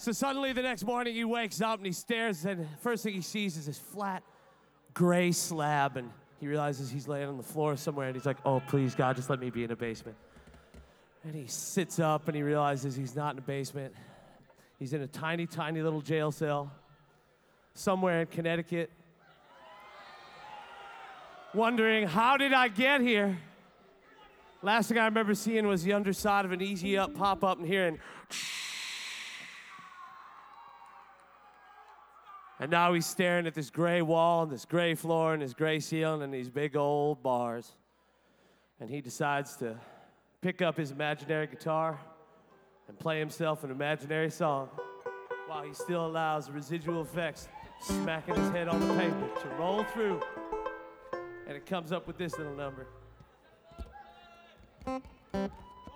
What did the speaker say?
So suddenly the next morning he wakes up and he stares, and first thing he sees is this flat gray slab, and he realizes he's laying on the floor somewhere, and he's like, oh, please, God, just let me be in a basement. And he sits up and he realizes he's not in a basement. He's in a tiny, tiny little jail cell somewhere in Connecticut, wondering, how did I get here? Last thing I remember seeing was the underside of an Easy Up pop-up and hearing, and now he's staring at this gray wall and this gray floor and this gray ceiling and these big old bars. And he decides to pick up his imaginary guitar and play himself an imaginary song while he still allows residual effects smacking his head on the pavement to roll through. And it comes up with this little number.